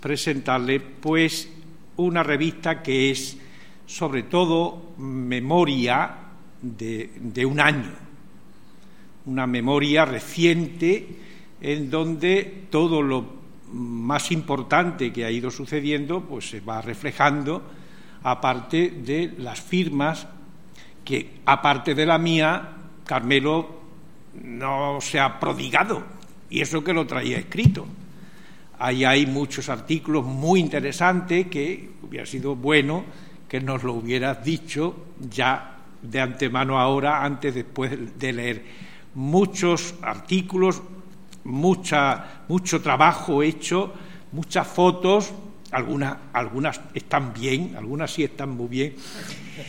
presentarle pues una revista que es sobre todo memoria de un año, una memoria reciente en donde todo lo más importante que ha ido sucediendo pues se va reflejando, aparte de las firmas que, aparte de la mía, Carmelo no se ha prodigado, y eso que lo traía escrito. Ahí hay muchos artículos muy interesantes que hubiera sido bueno que nos lo hubieras dicho ya de antemano ahora, después de leer. Muchos artículos, mucho trabajo hecho, muchas fotos, algunas están bien, algunas sí están muy bien,